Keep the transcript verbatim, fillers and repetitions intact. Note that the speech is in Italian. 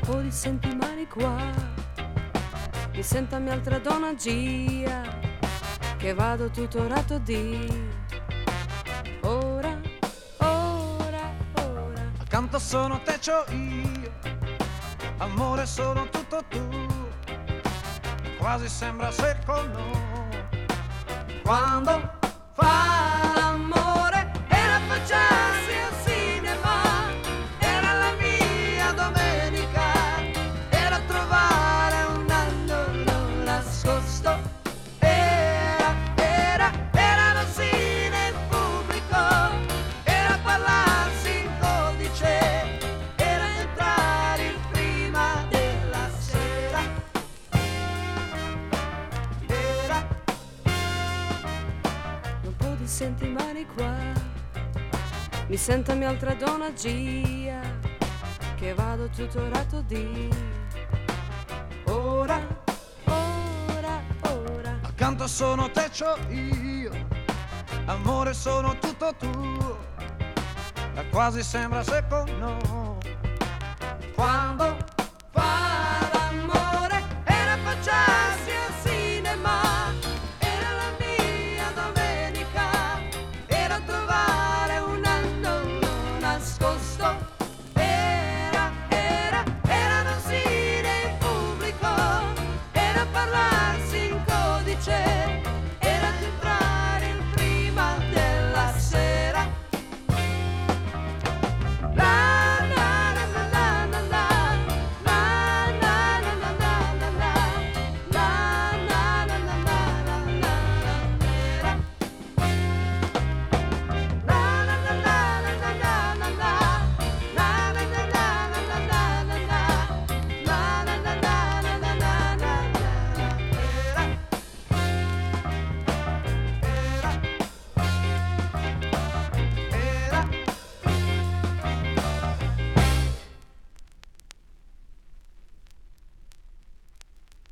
po' di settimane qua mi sento a mia altra donna Gia, che vado tutto rato di ora, ora, ora. Accanto sono te, c'ho io, amore sono tutto tu, quasi sembra secondo quando fa l'amore e la facciassi al cinema, era la mia domenica, era trovare un angolo nascosto, era, era, erano cine in pubblico, era parlarsi in codice, era entrare il prima della sera, era Un po' di settimane qua mi sento a mia altra donna Gia, che vado tutto rato di ora, ora, ora. accanto sono te, c'ho io, amore sono tutto tuo, quasi sembra secondo